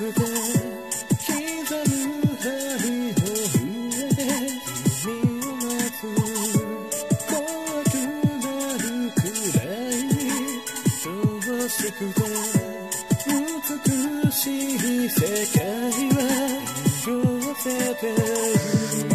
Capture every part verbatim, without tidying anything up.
くて刻む針の上で君を待つ怖くなるくらいにしくて美しい世界は寄せてる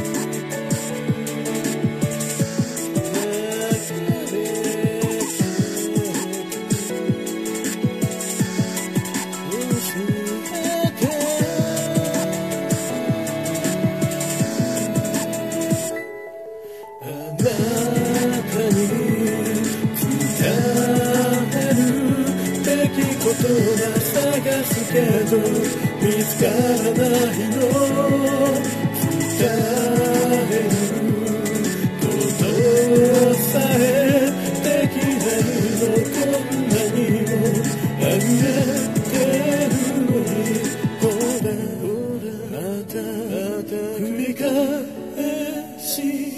ことが探すけど見つからないの伝えることさえできないのこんなにもあげてるのにほらほらまたまた繰り返し